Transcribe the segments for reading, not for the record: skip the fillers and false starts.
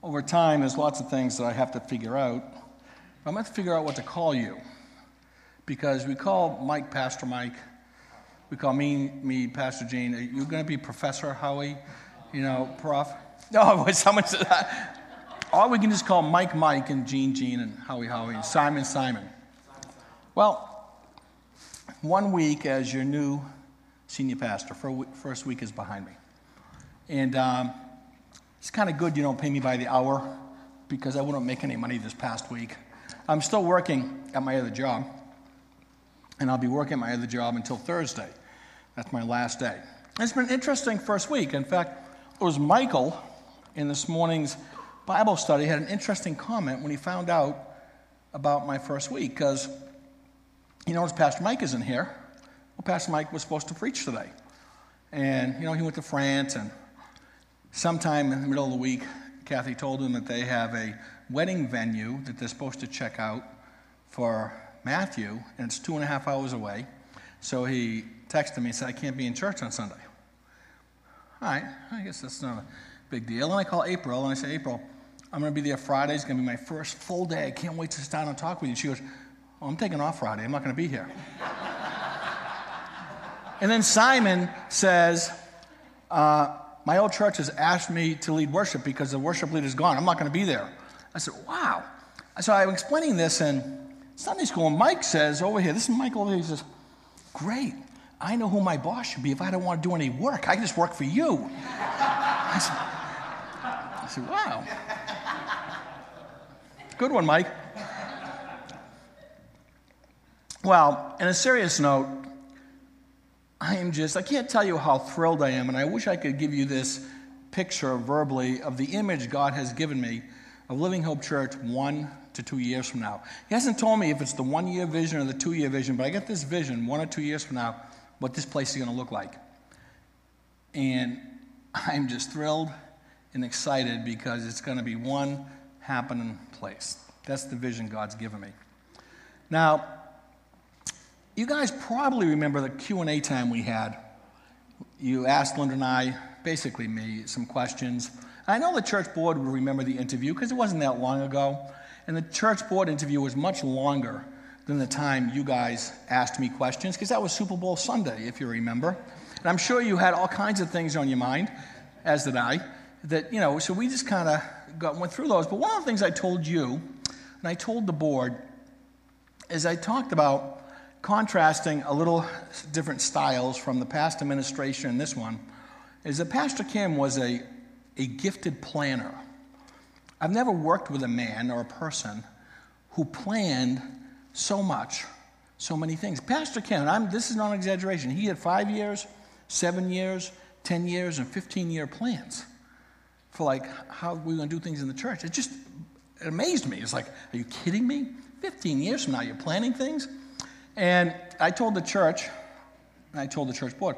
over time, there's lots of things that I have to figure out. I'm going to figure out what to call you, because we call Mike Pastor Mike. We call me Pastor Gene. Are you going to be Professor Howie? Prof? No, someone said that. Or we can just call Mike Mike and Gene and Howie and Simon. Well, 1 week as your new senior pastor. First week is behind me. And it's kind of good you don't pay me by the hour, because I wouldn't make any money this past week. I'm still working at my other job, and I'll be working at my other job until Thursday. That's my last day. It's been an interesting first week. In fact, it was Michael in this morning's Bible study had an interesting comment when he found out about my first week, because he noticed Pastor Mike isn't here. Well, Pastor Mike was supposed to preach today. And, he went to France, and sometime in the middle of the week, Kathy told him that they have a wedding venue that they're supposed to check out for Matthew, and it's 2.5 hours away. So he texted me and said, I can't be in church on Sunday. All right, I guess that's not a big deal. And I call April, and I say, April, I'm going to be there Friday. It's going to be my first full day. I can't wait to sit down and talk with you. She goes, oh, I'm taking off Friday. I'm not going to be here. And then Simon says, my old church has asked me to lead worship because the worship leader's gone. I'm not going to be there. I said, wow. So I'm explaining this in Sunday school, and Mike says over here, this is Mike over here, he says, great. I know who my boss should be if I don't want to do any work. I can just work for you. I said, wow. Good one, Mike. Well, on a serious note, I can't tell you how thrilled I am, and I wish I could give you this picture verbally of the image God has given me of Living Hope Church 1 to 2 years from now. He hasn't told me if it's the 1-year vision or the 2-year vision, but I get this vision 1 or 2 years from now what this place is going to look like. And I'm just thrilled and excited because it's going to be one happening place. That's the vision God's given me. Now, you guys probably remember the Q&A time we had. You asked Linda and I, basically me, some questions. I know the church board will remember the interview because it wasn't that long ago. And the church board interview was much longer than the time you guys asked me questions, because that was Super Bowl Sunday, if you remember. And I'm sure you had all kinds of things on your mind, as did I, so we just kind of went through those. But one of the things I told you, and I told the board, is I talked about contrasting a little different styles from the past administration and this one, is that Pastor Kim was a gifted planner. I've never worked with a man or a person who planned so much, so many things. Pastor Kim, this is not an exaggeration, he had 5 years, 7 years, 10 years, and 15-year plans for how we're going to do things in the church. It amazed me. It's like, are you kidding me? 15 years from now, you're planning things? And I told the church, and I told the church board,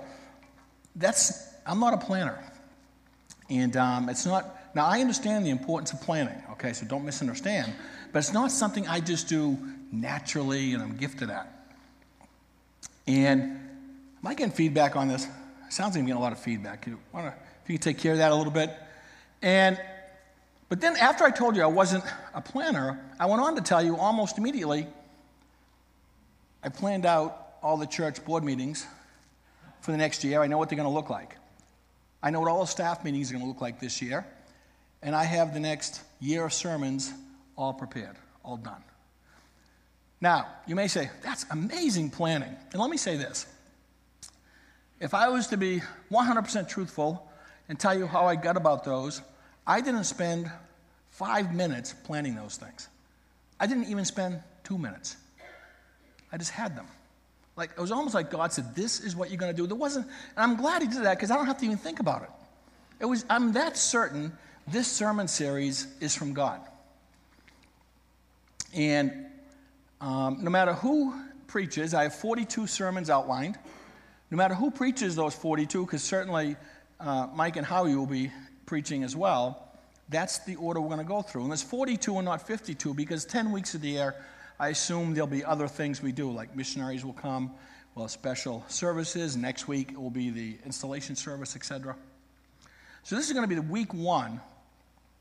I'm not a planner. And it's not, now I understand the importance of planning, okay, so don't misunderstand, but it's not something I just do naturally and I'm gifted at. And am I getting feedback on this? It sounds like I'm getting a lot of feedback. If you can take care of that a little bit. But then after I told you I wasn't a planner, I went on to tell you almost immediately, I planned out all the church board meetings for the next year. I know what they're going to look like. I know what all the staff meetings are going to look like this year. And I have the next year of sermons all prepared, all done. Now, you may say, that's amazing planning. And let me say this. If I was to be 100% truthful and tell you how I got about those, I didn't spend 5 minutes planning those things. I didn't even spend 2 minutes. I just had them. It was almost like God said, this is what you're going to do. There wasn't, and I'm glad he did that because I don't have to even think about it. I'm that certain this sermon series is from God. And no matter who preaches, I have 42 sermons outlined. No matter who preaches those 42, because certainly Mike and Howie will be preaching as well, that's the order we're going to go through. And there's 42 and not 52 because 10 weeks of the year, I assume there'll be other things we do, like missionaries will come, we'll have special services. Next week it will be the installation service, etc. So this is going to be the week 1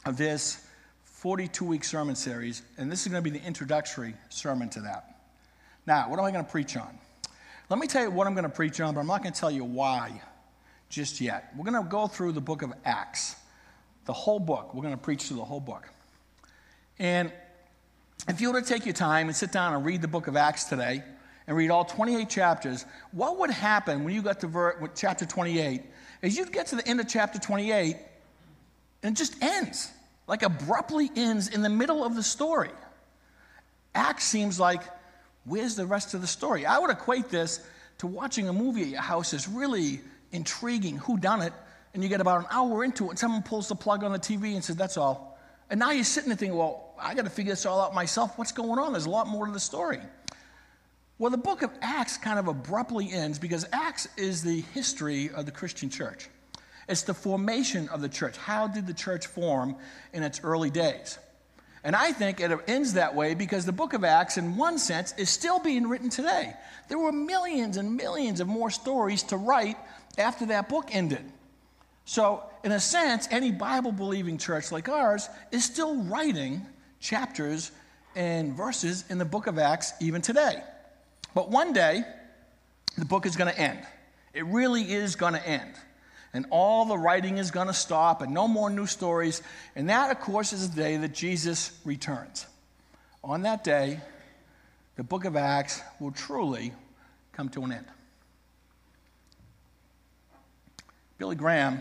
of this 42-week sermon series, and this is going to be the introductory sermon to that. Now, what am I going to preach on? Let me tell you what I'm going to preach on, but I'm not going to tell you why just yet. We're going to go through the book of Acts, the whole book. We're going to preach through the whole book. And if you were to take your time and sit down and read the book of Acts today and read all 28 chapters, what would happen when you got to chapter 28 is you'd get to the end of chapter 28 and it just ends, like abruptly ends in the middle of the story. Acts seems like, where's the rest of the story? I would equate this to watching a movie at your house that's really intriguing, whodunit, and you get about an hour into it and someone pulls the plug on the TV and says, that's all. And now you're sitting there thinking, well, I got to figure this all out myself. What's going on? There's a lot more to the story. Well, the book of Acts kind of abruptly ends because Acts is the history of the Christian church. It's the formation of the church. How did the church form in its early days? And I think it ends that way because the book of Acts, in one sense, is still being written today. There were millions and millions of more stories to write after that book ended. So, in a sense, any Bible-believing church like ours is still writing chapters and verses in the book of Acts even today. But one day, the book is going to end. It really is going to end. And all the writing is going to stop and no more new stories. And that, of course, is the day that Jesus returns. On that day, the book of Acts will truly come to an end. Billy Graham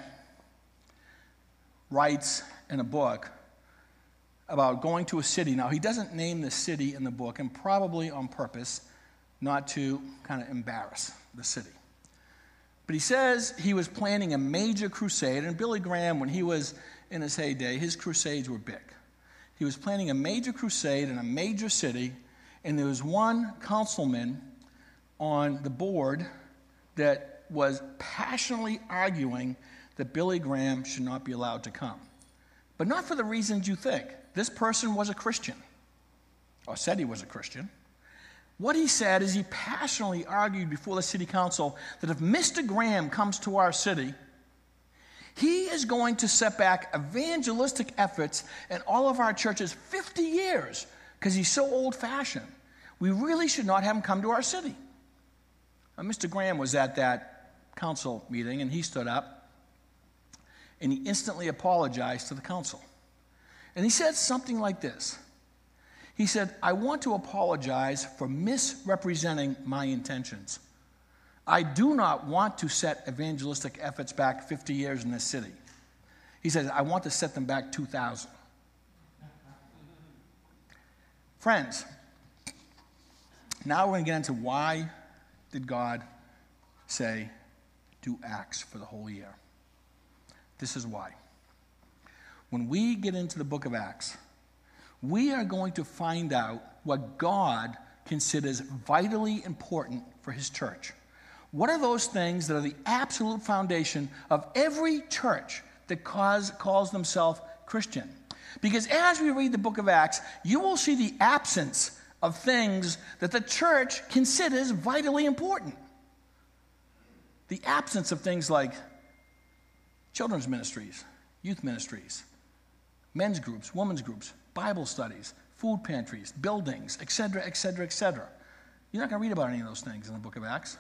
writes in a book about going to a city. Now, he doesn't name the city in the book, and probably on purpose, not to kind of embarrass the city. But he says he was planning a major crusade, and Billy Graham, when he was in his heyday, his crusades were big. He was planning a major crusade in a major city, and there was one councilman on the board that was passionately arguing that Billy Graham should not be allowed to come. But not for the reasons you think. This person was a Christian, or said he was a Christian. What he said is he passionately argued before the city council that if Mr. Graham comes to our city, he is going to set back evangelistic efforts in all of our churches 50 years because he's so old-fashioned. We really should not have him come to our city. Now, Mr. Graham was at that council meeting, and he stood up, and he instantly apologized to the council. And he said something like this. He said, I want to apologize for misrepresenting my intentions. I do not want to set evangelistic efforts back 50 years in this city. He said, I want to set them back 2,000. Friends, now we're going to get into why did God say, do Acts for the whole year. This is why. When we get into the book of Acts, we are going to find out what God considers vitally important for his church. What are those things that are the absolute foundation of every church that calls themselves Christian? Because as we read the book of Acts, you will see the absence of things that the church considers vitally important. The absence of things like children's ministries, youth ministries, men's groups, women's groups, Bible studies, food pantries, buildings, etc., etc., etc. You're not going to read about any of those things in the book of Acts.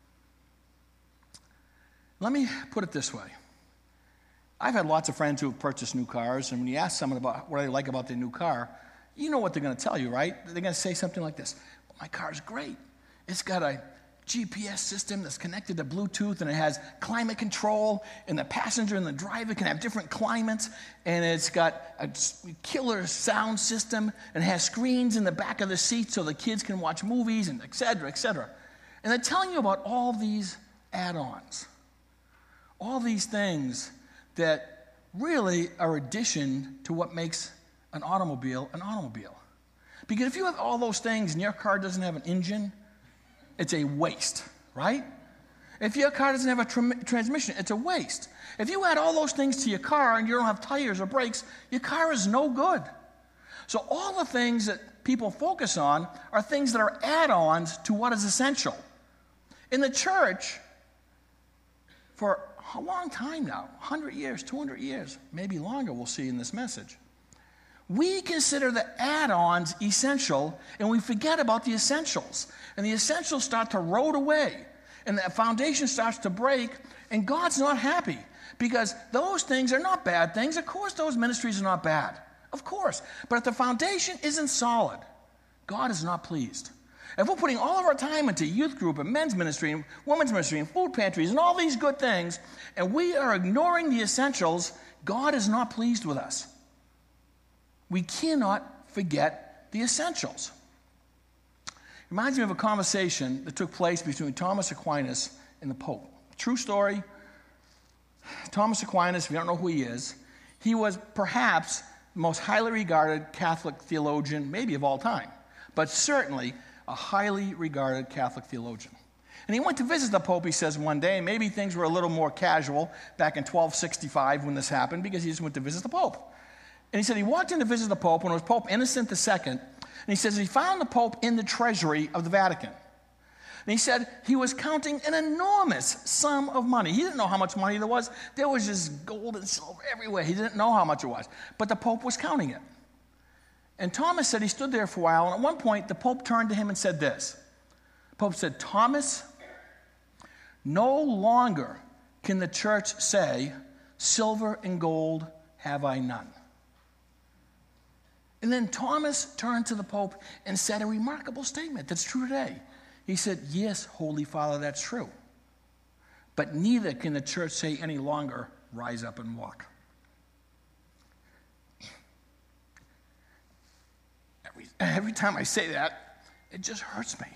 Let me put it this way. I've had lots of friends who have purchased new cars, and when you ask someone about what they like about their new car, you know what they're going to tell you, right? They're going to say something like this. Well, my car's great. It's got a GPS system that's connected to Bluetooth, and it has climate control, and the passenger and the driver can have different climates, and it's got a killer sound system, and it has screens in the back of the seat so the kids can watch movies, and et cetera, et cetera. And they're telling you about all these add-ons, all these things that really are addition to what makes an automobile an automobile. Because if you have all those things and your car doesn't have an engine, it's a waste, right? If your car doesn't have a transmission, it's a waste. If you add all those things to your car and you don't have tires or brakes, your car is no good. So all the things that people focus on are things that are add-ons to what is essential. In the church, for a long time now, 100 years, 200 years, maybe longer, we'll see in this message. We consider the add-ons essential, and we forget about the essentials. And the essentials start to erode away, and the foundation starts to break, and God's not happy because those things are not bad things. Of course, those ministries are not bad. Of course. But if the foundation isn't solid, God is not pleased. If we're putting all of our time into youth group and men's ministry and women's ministry and food pantries and all these good things, and we are ignoring the essentials, God is not pleased with us. We cannot forget the essentials. It reminds me of a conversation that took place between Thomas Aquinas and the Pope. True story. Thomas Aquinas, if you don't know who he is, he was perhaps the most highly regarded Catholic theologian, maybe of all time, but certainly a highly regarded Catholic theologian. And he went to visit the Pope, he says, one day. Maybe things were a little more casual back in 1265 when this happened, because he just went to visit the Pope. And he said he walked in to visit the Pope when it was Pope Innocent II, and he says he found the Pope in the treasury of the Vatican. And he said he was counting an enormous sum of money. He didn't know how much money there was. There was just gold and silver everywhere. He didn't know how much it was. But the Pope was counting it. And Thomas said he stood there for a while, and at one point the Pope turned to him and said this. The Pope said, "Thomas, no longer can the church say, 'Silver and gold have I none.'" And then Thomas turned to the Pope and said a remarkable statement that's true today. He said, "Yes, Holy Father, that's true. But neither can the church say any longer, 'Rise up and walk.'" Every time I say that, it just hurts me.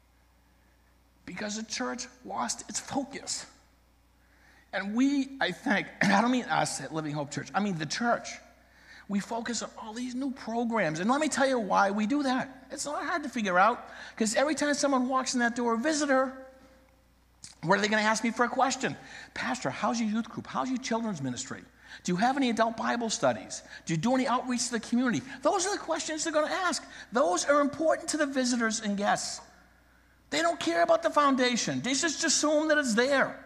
Because the church lost its focus. And we, I think, and I don't mean us at Living Hope Church, I mean the church. We focus on all these new programs. And let me tell you why we do that. It's not hard to figure out, because every time someone walks in that door, a visitor, what are they going to ask me for a question? "Pastor, how's your youth group? How's your children's ministry? Do you have any adult Bible studies? Do you do any outreach to the community?" Those are the questions they're going to ask. Those are important to the visitors and guests. They don't care about the foundation. They just assume that it's there.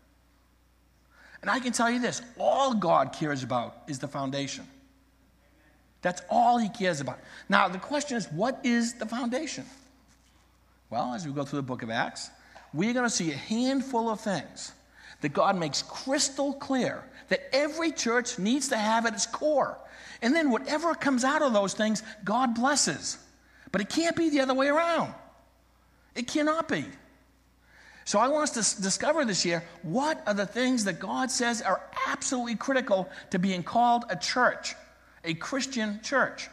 And I can tell you this, all God cares about is the foundation. That's all he cares about. Now, the question is, what is the foundation? Well, as we go through the book of Acts, we're going to see a handful of things that God makes crystal clear that every church needs to have at its core. And then whatever comes out of those things, God blesses. But it can't be the other way around. It cannot be. So I want us to discover this year, what are the things that God says are absolutely critical to being called a church, a Christian church.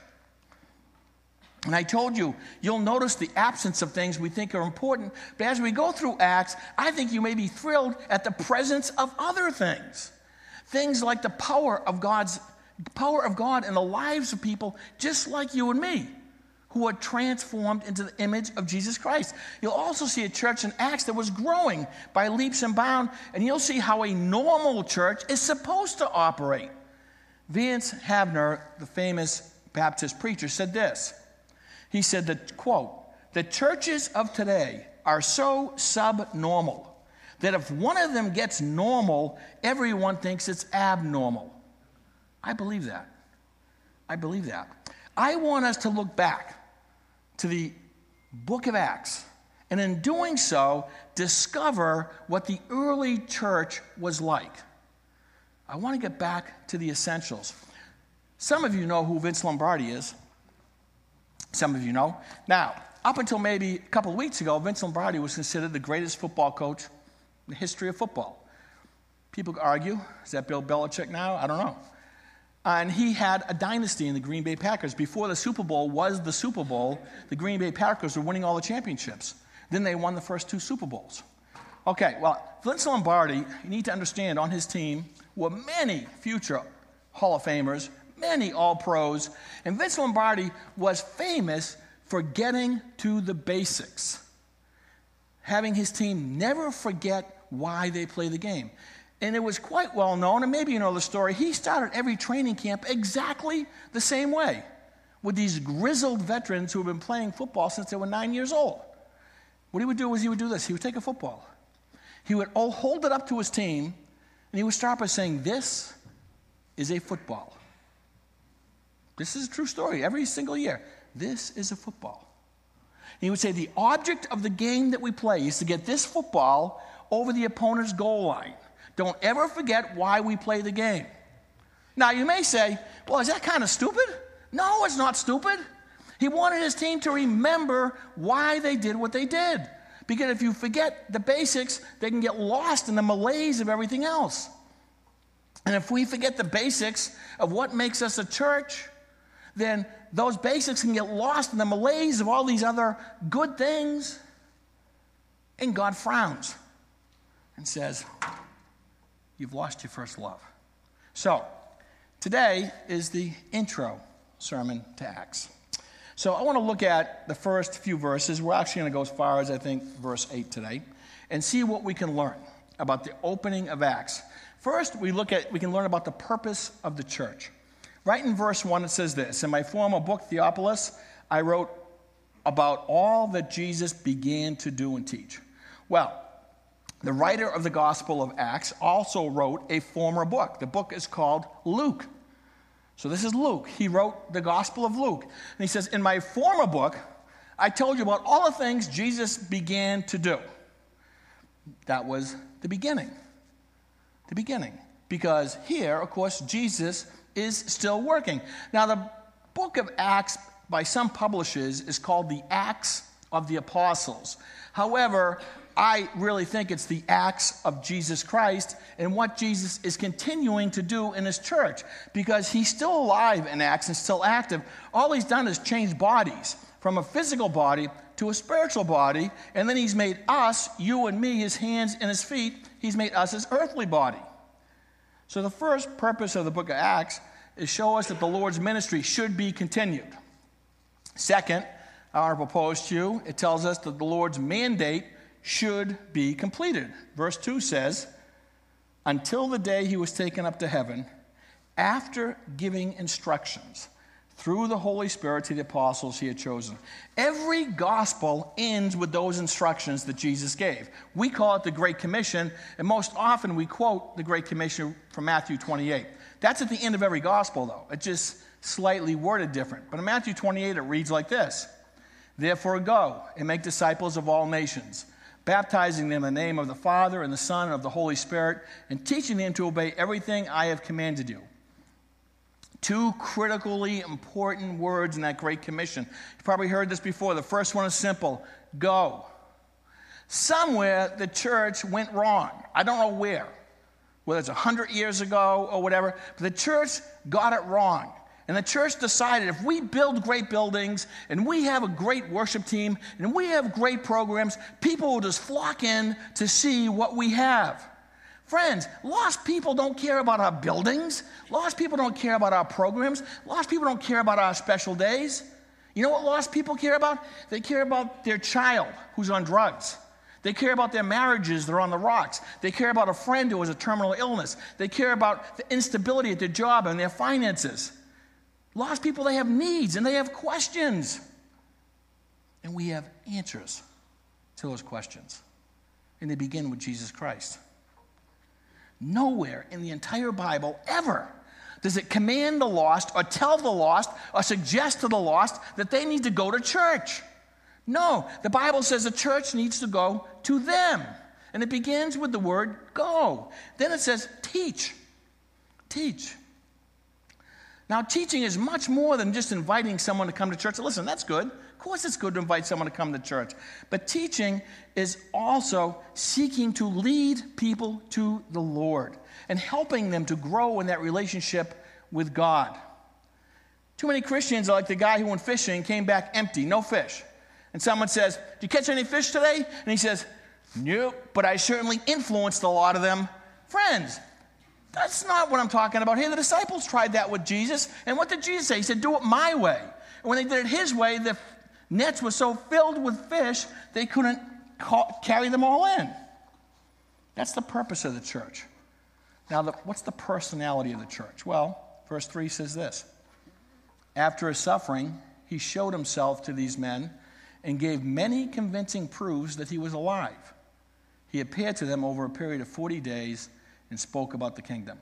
And I told you, you'll notice the absence of things we think are important. But as we go through Acts, I think you may be thrilled at the presence of other things. Things like the power of God in the lives of people just like you and me, who are transformed into the image of Jesus Christ. You'll also see a church in Acts that was growing by leaps and bounds, and you'll see how a normal church is supposed to operate. Vance Havner, the famous Baptist preacher, said this. He said that, quote, "The churches of today are so subnormal that if one of them gets normal, everyone thinks it's abnormal." I believe that. I believe that. I want us to look back to the book of Acts, and in doing so, discover what the early church was like. I want to get back to the essentials. Some of you know who Vince Lombardi is. Some of you know. Now, up until maybe a couple of weeks ago, Vince Lombardi was considered the greatest football coach in the history of football. People argue, is that Bill Belichick now? I don't know. And he had a dynasty in the Green Bay Packers. Before the Super Bowl was the Super Bowl, the Green Bay Packers were winning all the championships. Then they won the first 2 Super Bowls. Okay, well, Vince Lombardi, you need to understand, on his team were many future Hall of Famers, many All-Pros, and Vince Lombardi was famous for getting to the basics, having his team never forget why they play the game. And it was quite well known, and maybe you know the story, he started every training camp exactly the same way, with these grizzled veterans who have been playing football since they were 9 years old. What he would do was he would do this. He would take a football. He would hold it up to his team, And he would start by saying, this is a football. This is a true story every single year. This is a football. And he would say, the object of the game that we play is to get this football over the opponent's goal line. Don't ever forget why we play the game. Now, you may say, well, is that kind of stupid? No, it's not stupid. He wanted his team to remember why they did what they did. Because if you forget the basics, they can get lost in the malaise of everything else. And if we forget the basics of what makes us a church, then those basics can get lost in the malaise of all these other good things. And God frowns and says, you've lost your first love. So, today is the intro sermon to Acts. So I want to look at the first few verses. We're actually going to go as far as, I think, verse 8 today, and see what we can learn about the opening of Acts. First, we can learn about the purpose of the church. Right in verse 1, it says this, in my former book, Theophilus, I wrote about all that Jesus began to do and teach. Well, the writer of the Gospel of Acts also wrote a former book. The book is called Luke. So this is Luke. He wrote the Gospel of Luke. And he says, in my former book, I told you about all the things Jesus began to do. That was the beginning. The beginning. Because here, of course, Jesus is still working. Now, the book of Acts, by some publishers, is called the Acts of the Apostles. However, I really think it's the Acts of Jesus Christ and what Jesus is continuing to do in his church, because he's still alive in Acts and still active. All he's done is change bodies from a physical body to a spiritual body, and then he's made us, you and me, his hands and his feet. He's made us his earthly body. So the first purpose of the book of Acts is show us that the Lord's ministry should be continued. Second, I want to propose to you, it tells us that the Lord's mandate should be completed. Verse 2 says, until the day he was taken up to heaven, after giving instructions through the Holy Spirit to the apostles he had chosen. Every gospel ends with those instructions that Jesus gave. We call it the Great Commission, and most often we quote the Great Commission from Matthew 28. That's at the end of every gospel, though. It's just slightly worded different. But in Matthew 28, it reads like this, therefore go and make disciples of all nations, baptizing them in the name of the Father and the Son and of the Holy Spirit, and teaching them to obey everything I have commanded you. Two critically important words in that Great Commission. You've probably heard this before. The first one is simple, go. Somewhere the church went wrong. I don't know where, whether it's 100 years ago or whatever, but the church got it wrong. And the church decided if we build great buildings and we have a great worship team and we have great programs, people will just flock in to see what we have. Friends, lost people don't care about our buildings. Lost people don't care about our programs. Lost people don't care about our special days. You know what lost people care about? They care about their child who's on drugs. They care about their marriages that are on the rocks. They care about a friend who has a terminal illness. They care about the instability at their job and their finances. Lost people, they have needs and they have questions. And we have answers to those questions. And they begin with Jesus Christ. Nowhere in the entire Bible ever does it command the lost or tell the lost or suggest to the lost that they need to go to church. No, the Bible says the church needs to go to them. And it begins with the word go. Then it says teach. Teach. Now, teaching is much more than just inviting someone to come to church. Listen, that's good. Of course it's good to invite someone to come to church. But teaching is also seeking to lead people to the Lord and helping them to grow in that relationship with God. Too many Christians are like the guy who went fishing, came back empty, no fish. And someone says, did you catch any fish today? And he says, nope, but I certainly influenced a lot of them. Friends, that's not what I'm talking about here. The disciples tried that with Jesus. And what did Jesus say? He said, do it my way. And when they did it his way, the nets were so filled with fish, they couldn't carry them all in. That's the purpose of the church. Now, what's the personality of the church? Well, verse 3 says this. After his suffering, he showed himself to these men and gave many convincing proofs that he was alive. He appeared to them over a period of 40 days and spoke about the kingdom.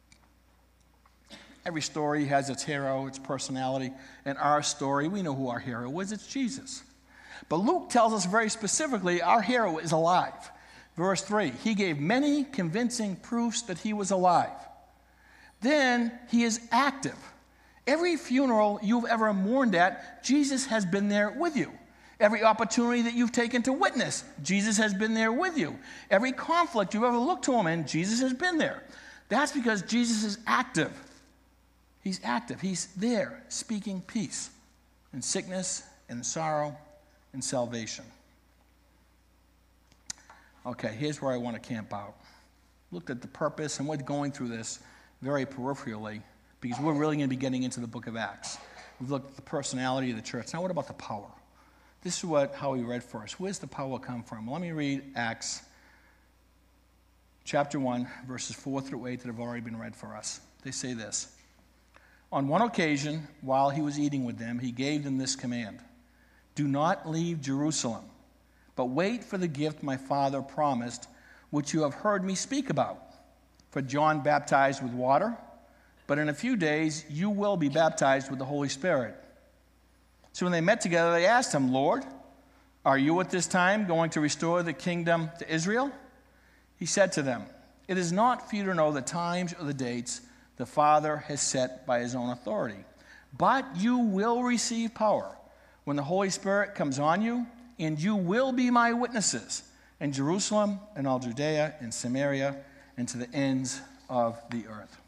Every story has its hero, its personality. In our story, we know who our hero was. It's Jesus. But Luke tells us very specifically our hero is alive. Verse 3, he gave many convincing proofs that he was alive. Then he is active. Every funeral you've ever mourned at, Jesus has been there with you. Every opportunity that you've taken to witness, Jesus has been there with you. Every conflict you've ever looked to him in, Jesus has been there. That's because Jesus is active. He's active. He's there speaking peace in sickness, in sorrow, in salvation. Okay, here's where I want to camp out. Looked at the purpose, and we're going through this very peripherally because we're really going to be getting into the book of Acts. We've looked at the personality of the church. Now what about the power? This is how we read first. Where's the power come from? Well, let me read Acts chapter 1, verses 4 through 8 that have already been read for us. They say this. On one occasion, while he was eating with them, he gave them this command. Do not leave Jerusalem, but wait for the gift my Father promised, which you have heard me speak about. For John baptized with water, but in a few days you will be baptized with the Holy Spirit. So when they met together, they asked him, Lord, are you at this time going to restore the kingdom to Israel? He said to them, it is not for you to know the times or the dates the Father has set by his own authority. But you will receive power when the Holy Spirit comes on you, and you will be my witnesses in Jerusalem and all Judea and Samaria and to the ends of the earth.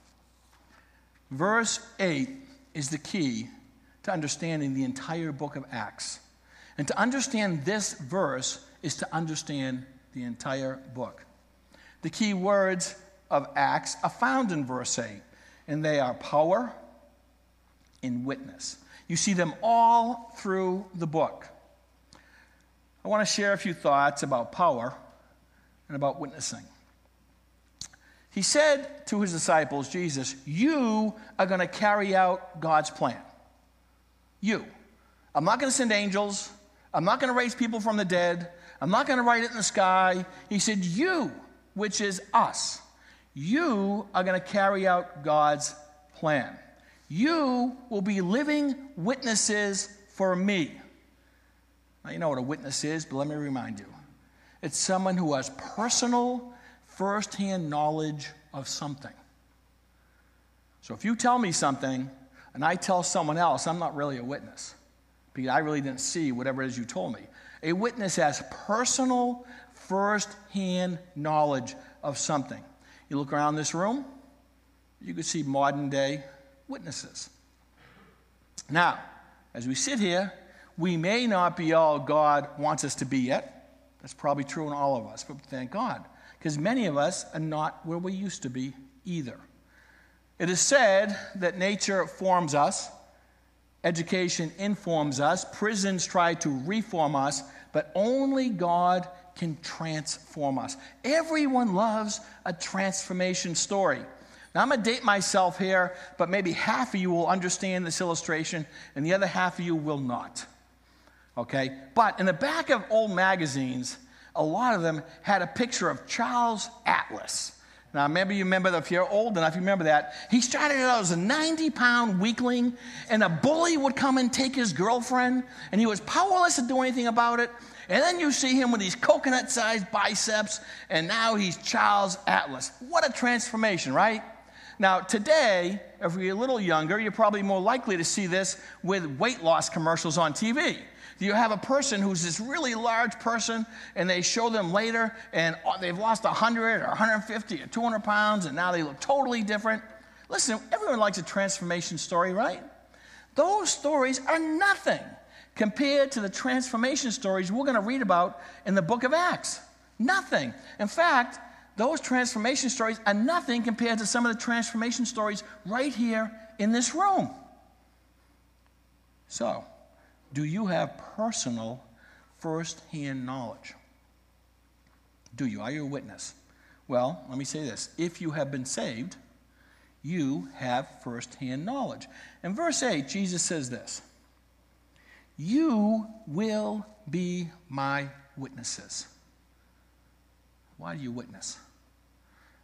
Verse 8 is the key to understanding the entire book of Acts. And to understand this verse is to understand the entire book. The key words of Acts are found in verse 8. And they are power and witness. You see them all through the book. I want to share a few thoughts about power and about witnessing. He said to his disciples, Jesus, you are going to carry out God's plan. You. I'm not going to send angels. I'm not going to raise people from the dead. I'm not going to write it in the sky. He said, you, which is us. You are going to carry out God's plan. You will be living witnesses for me. Now, you know what a witness is, but let me remind you. It's someone who has personal, first-hand knowledge of something. So if you tell me something and I tell someone else, I'm not really a witness because I really didn't see whatever it is you told me. A witness has personal, first-hand knowledge of something. You look around this room, you can see modern-day witnesses. Now, as we sit here, we may not be all God wants us to be yet. That's probably true in all of us, but thank God, because many of us are not where we used to be either. It is said that nature forms us, education informs us, prisons try to reform us, but only God can transform us. Everyone loves a transformation story. Now, I'm going to date myself here, but maybe half of you will understand this illustration, and the other half of you will not. Okay? But in the back of old magazines, a lot of them had a picture of Charles Atlas. Now, maybe you remember, if you're old enough, you remember that. He started out as a 90-pound weakling, and a bully would come and take his girlfriend, and he was powerless to do anything about it. And then you see him with these coconut-sized biceps, and now he's Charles Atlas. What a transformation, right? Now, today, if you're a little younger, you're probably more likely to see this with weight loss commercials on TV. You have a person who's this really large person, and they show them later, and they've lost 100 or 150 or 200 pounds, and now they look totally different. Listen, everyone likes a transformation story, right? Those stories are nothing compared to the transformation stories we're going to read about in the book of Acts. Nothing. In fact, those transformation stories are nothing compared to some of the transformation stories right here in this room. So, do you have personal first-hand knowledge? Do you? Are you a witness? Well, let me say this. If you have been saved, you have first-hand knowledge. In verse 8, Jesus says this, you will be my witnesses. Why do you witness?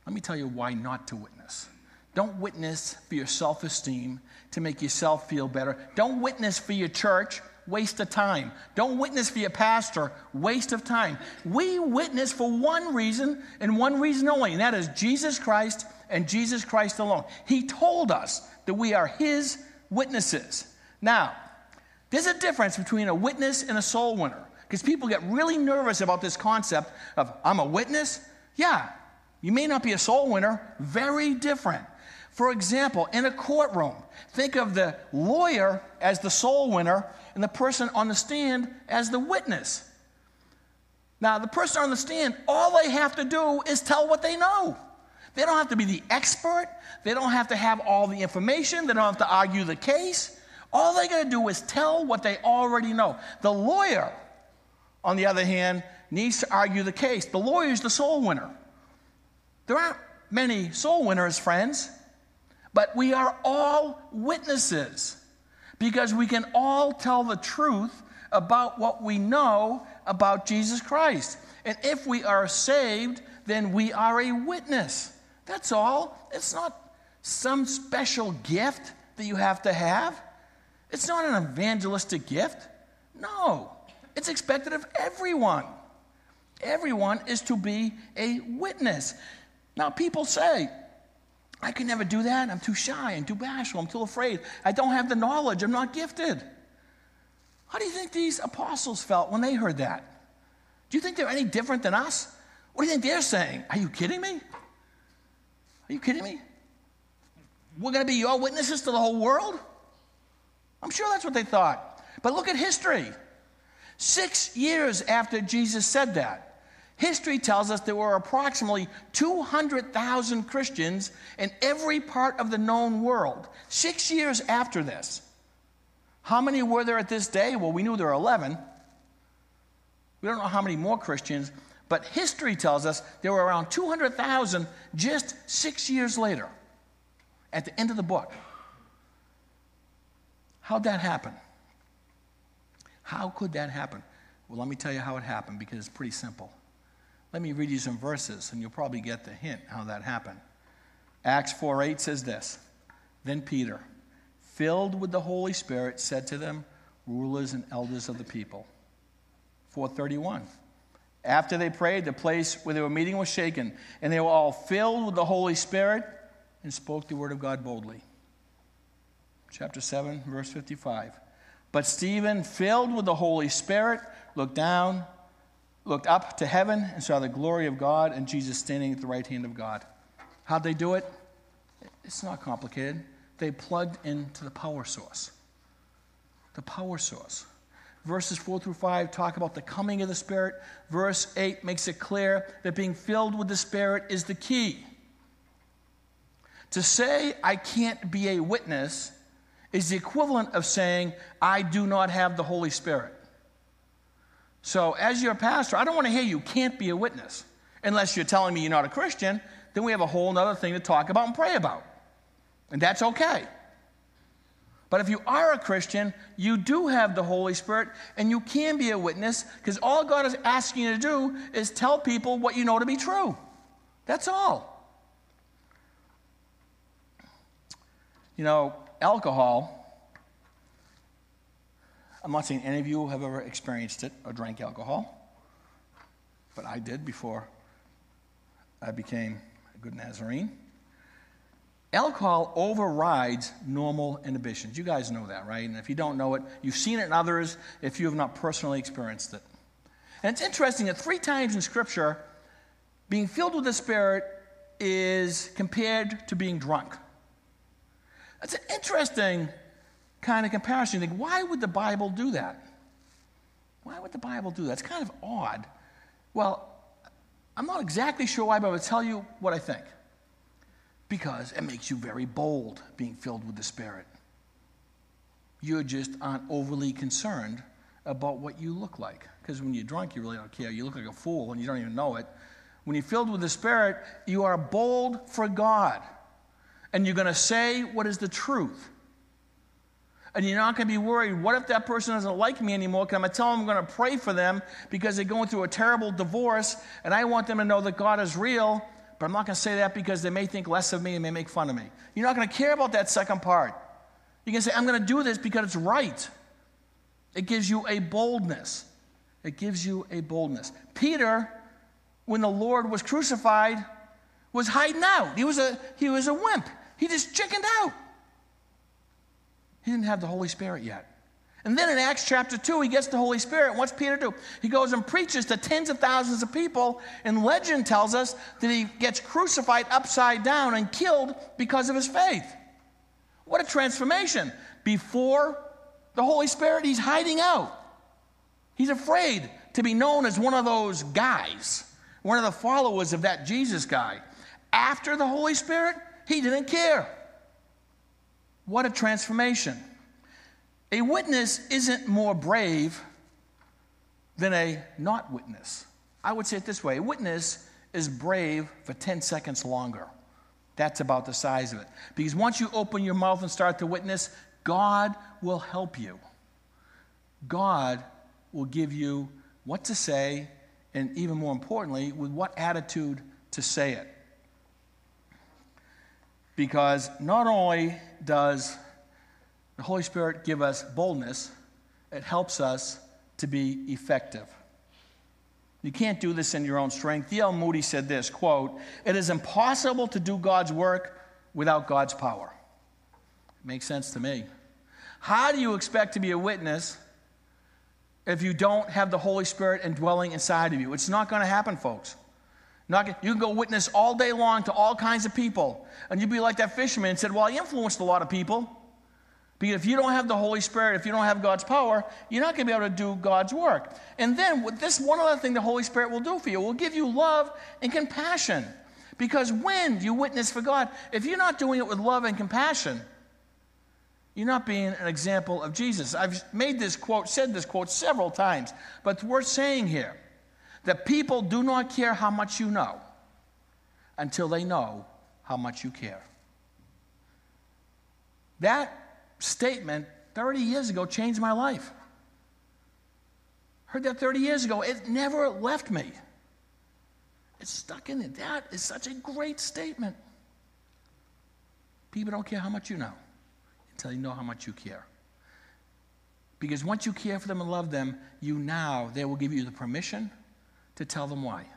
Let me tell you why not to witness. Don't witness for your self-esteem, to make yourself feel better. Don't witness for your church, waste of time. Don't witness for your pastor, waste of time. We witness for one reason and one reason only, and that is Jesus Christ and Jesus Christ alone. He told us that we are his witnesses. Now, there's a difference between a witness and a soul winner, because people get really nervous about this concept of, I'm a witness? Yeah, you may not be a soul winner. Very different. For example, in a courtroom, think of the lawyer as the soul winner and the person on the stand as the witness. Now, the person on the stand, all they have to do is tell what they know. They don't have to be the expert. They don't have to have all the information. They don't have to argue the case. All they got to do is tell what they already know. The lawyer, on the other hand, needs to argue the case. The lawyer is the soul winner. There aren't many soul winners, friends. But we are all witnesses because we can all tell the truth about what we know about Jesus Christ. And if we are saved, then we are a witness. That's all. It's not some special gift that you have to have. It's not an evangelistic gift. No. It's expected of everyone. Everyone is to be a witness. Now, people say, I can never do that. I'm too shy. I'm too bashful. I'm too afraid. I don't have the knowledge. I'm not gifted. How do you think these apostles felt when they heard that? Do you think they're any different than us? What do you think they're saying? Are you kidding me? Are you kidding me? We're going to be your witnesses to the whole world? I'm sure that's what they thought. But look at history. 6 years after Jesus said that, history tells us there were approximately 200,000 Christians in every part of the known world. 6 years after this. How many were there at this day? Well, we knew there were 11. We don't know how many more Christians, but history tells us there were around 200,000 just 6 years later, at the end of the book. How'd that happen? How could that happen? Well, let me tell you how it happened, because it's pretty simple. Let me read you some verses, and you'll probably get the hint how that happened. Acts 4:8 says this. Then Peter, filled with the Holy Spirit, said to them, rulers and elders of the people. 4:31. After they prayed, the place where they were meeting was shaken, and they were all filled with the Holy Spirit and spoke the word of God boldly. Chapter 7, verse 55. But Stephen, filled with the Holy Spirit, looked up to heaven and saw the glory of God and Jesus standing at the right hand of God. How'd they do it? It's not complicated. They plugged into the power source. The power source. Verses 4 through 5 talk about the coming of the Spirit. Verse 8 makes it clear that being filled with the Spirit is the key. To say I can't be a witness is the equivalent of saying I do not have the Holy Spirit. So as your pastor, I don't want to hear you can't be a witness. Unless you're telling me you're not a Christian, then we have a whole other thing to talk about and pray about. And that's okay. But if you are a Christian, you do have the Holy Spirit, and you can be a witness, because all God is asking you to do is tell people what you know to be true. That's all. You know, alcohol, I'm not saying any of you have ever experienced it or drank alcohol, but I did before I became a good Nazarene. Alcohol overrides normal inhibitions. You guys know that, right? And if you don't know it, you've seen it in others if you have not personally experienced it. And it's interesting that 3 times in Scripture, being filled with the Spirit is compared to being drunk. That's an interesting kind of comparison. You think, why would the Bible do that? Why would the Bible do that? It's kind of odd. Well, I'm not exactly sure why, but I will tell you what I think. Because it makes you very bold, being filled with the Spirit. You just aren't overly concerned about what you look like. Because when you're drunk, you really don't care. You look like a fool and you don't even know it. When you're filled with the Spirit, you are bold for God. And you're going to say what is the truth. And you're not going to be worried, what if that person doesn't like me anymore? Because I'm going to tell them I'm going to pray for them because they're going through a terrible divorce, and I want them to know that God is real. but I'm not going to say that because they may think less of me and may make fun of me. You're not going to care about that second part. You can say, I'm going to do this because it's right. It gives you a boldness. It gives you a boldness. Peter, when the Lord was crucified, was hiding out. He was a wimp. He just chickened out. He didn't have the Holy Spirit yet. And then in Acts chapter 2, he gets the Holy Spirit. What's Peter do? He goes and preaches to tens of thousands of people, and legend tells us that he gets crucified upside down and killed because of his faith. What a transformation. Before the Holy Spirit, he's hiding out. He's afraid to be known as one of those guys, one of the followers of that Jesus guy. After the Holy Spirit, he didn't care. What a transformation. A witness isn't more brave than a not witness. I would say it this way. A witness is brave for 10 seconds longer. That's about the size of it. Because once you open your mouth and start to witness, God will help you. God will give you what to say, and even more importantly, with what attitude to say it. Because not only does the Holy Spirit give us boldness, it helps us to be effective. You can't do this in your own strength. D.L. Moody said this, quote, "It is impossible to do God's work without God's power." It makes sense to me. How do you expect to be a witness if you don't have the Holy Spirit indwelling inside of you? It's not going to happen, folks. You can go witness all day long to all kinds of people, and you'd be like that fisherman and said, well, I influenced a lot of people. Because if you don't have the Holy Spirit, if you don't have God's power, you're not going to be able to do God's work. And then with this one other thing the Holy Spirit will do for you, will give you love and compassion. Because when you witness for God, if you're not doing it with love and compassion, you're not being an example of Jesus. I've said this quote several times, but it's worth saying here that people do not care how much you know until they know how much you care. That statement 30 years ago changed my life. Heard that 30 years ago. It never left me. It's stuck in it. That is such a great statement. People don't care how much you know until you know how much you care. Because once you care for them and love them, they will give you the permission to tell them why.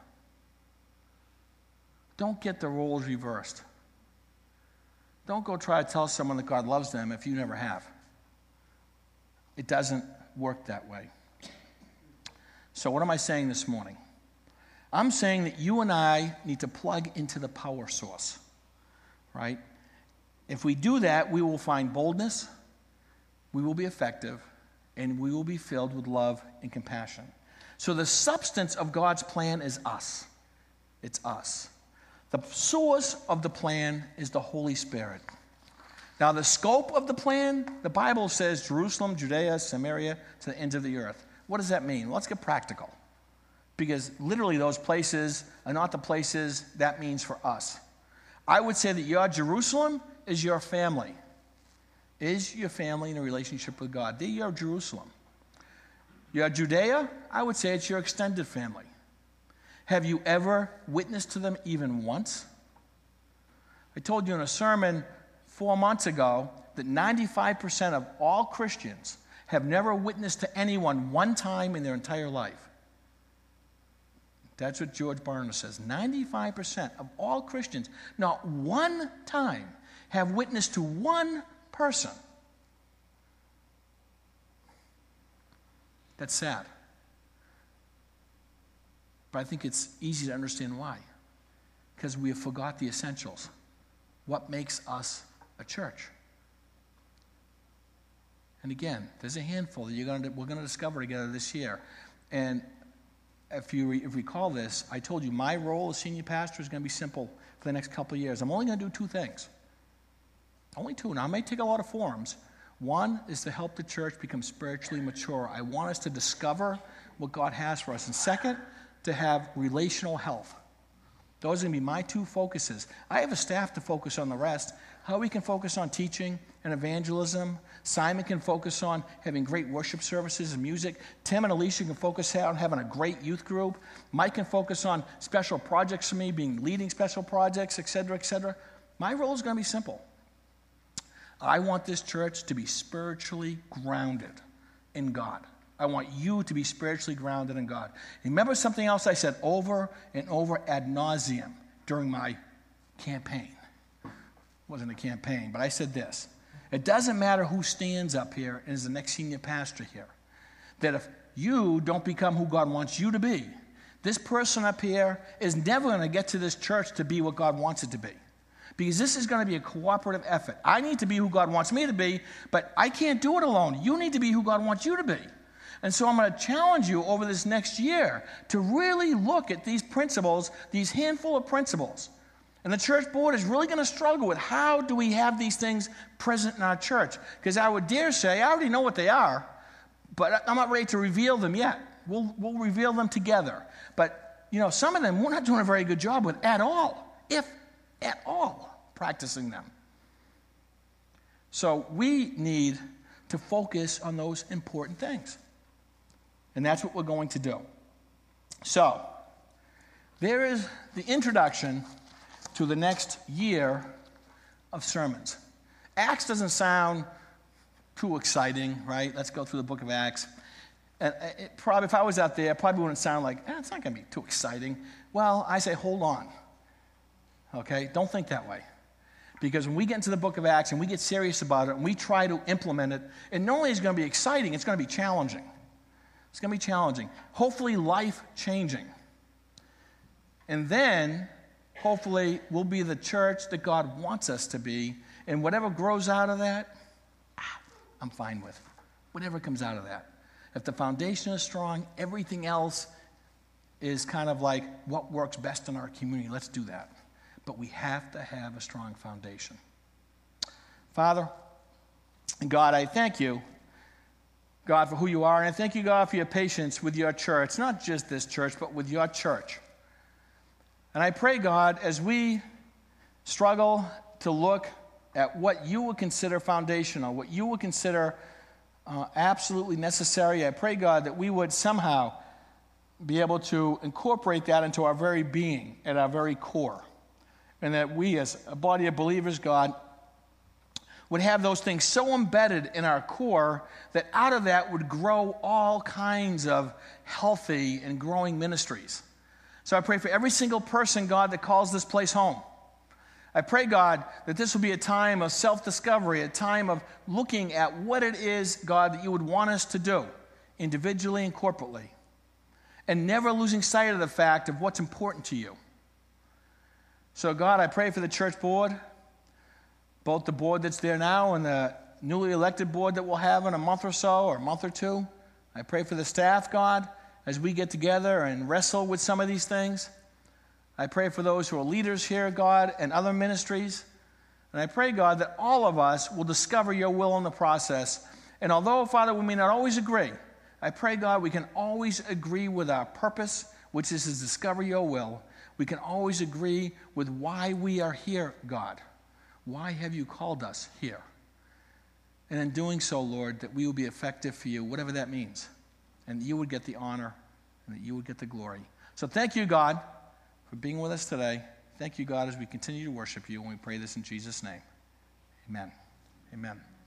Don't get the roles reversed. Don't go try to tell someone that God loves them if you never have. It doesn't work that way. So what am I saying this morning? I'm saying that you and I need to plug into the power source, right? If we do that, we will find boldness, we will be effective, and we will be filled with love and compassion. So the substance of God's plan is us. It's us. The source of the plan is the Holy Spirit. Now, the scope of the plan, the Bible says Jerusalem, Judea, Samaria, to the ends of the earth. What does that mean? Well, let's get practical. Because literally those places are not the places that means for us. I would say that your Jerusalem is your family. Is your family in a relationship with God? They're your Jerusalem. Your Judea, I would say it's your extended family. Have you ever witnessed to them even once? I told you in a sermon 4 months ago that 95% of all Christians have never witnessed to anyone one time in their entire life. That's what George Barna says. 95% of all Christians, not one time, have witnessed to one person. That's sad. But I think it's easy to understand why. Because we have forgot the essentials. What makes us a church? And again, there's a handful that we're going to discover together this year. And if you recall this, I told you my role as senior pastor is going to be simple for the next couple of years. I'm only going to do 2 things. Only 2. Now, I may take a lot of forms. One is to help the church become spiritually mature. I want us to discover what God has for us. And second, to have relational health. Those are going to be my two focuses. I have a staff to focus on the rest. How we can focus on teaching and evangelism. Simon can focus on having great worship services and music. Tim and Alicia can focus on having a great youth group. Mike can focus on special projects for me, leading special projects, et cetera, et cetera. My role is going to be simple. I want this church to be spiritually grounded in God. I want you to be spiritually grounded in God. Remember something else I said over and over ad nauseum during my campaign. It wasn't a campaign, but I said this. It doesn't matter who stands up here and is the next senior pastor here. That if you don't become who God wants you to be, this person up here is never going to get to this church to be what God wants it to be. Because this is going to be a cooperative effort. I need to be who God wants me to be, but I can't do it alone. You need to be who God wants you to be. And so I'm going to challenge you over this next year to really look at these principles, these handful of principles. And the church board is really going to struggle with how do we have these things present in our church? Because I would dare say, I already know what they are, but I'm not ready to reveal them yet. We'll reveal them together. But, some of them we're not doing a very good job with at all, if at all, practicing them. So we need to focus on those important things. And that's what we're going to do. So, there is the introduction to the next year of sermons. Acts doesn't sound too exciting, right? Let's go through the book of Acts. And probably, if I was out there, it probably wouldn't sound like, it's not going to be too exciting. Well, I say, hold on. Okay? Don't think that way. Because when we get into the book of Acts and we get serious about it and we try to implement it, it not only is going to be exciting, it's going to be challenging. It's going to be challenging. Hopefully life-changing. And then, hopefully, we'll be the church that God wants us to be. And whatever grows out of that, I'm fine with. Whatever comes out of that. If the foundation is strong, everything else is kind of like what works best in our community. Let's do that. But we have to have a strong foundation. Father, God, I thank you, God, for who you are. And I thank you, God, for your patience with your church. Not just this church, but with your church. And I pray, God, as we struggle to look at what you would consider foundational, what you would consider absolutely necessary, I pray, God, that we would somehow be able to incorporate that into our very being, at our very core. And that we, as a body of believers, God, would have those things so embedded in our core that out of that would grow all kinds of healthy and growing ministries. So I pray for every single person, God, that calls this place home. I pray, God, that this will be a time of self-discovery, a time of looking at what it is, God, that you would want us to do, individually and corporately, and never losing sight of the fact of what's important to you. So, God, I pray for the church board, both the board that's there now and the newly elected board that we'll have in a month or so, or a month or two. I pray for the staff, God, as we get together and wrestle with some of these things. I pray for those who are leaders here, God, and other ministries. And I pray, God, that all of us will discover your will in the process. And although, Father, we may not always agree, I pray, God, we can always agree with our purpose, which is to discover your will. We can always agree with why we are here, God. Why have you called us here? And in doing so, Lord, that we will be effective for you, whatever that means. And you would get the honor and that you would get the glory. So thank you, God, for being with us today. Thank you, God, as we continue to worship you, and we pray this in Jesus' name. Amen. Amen.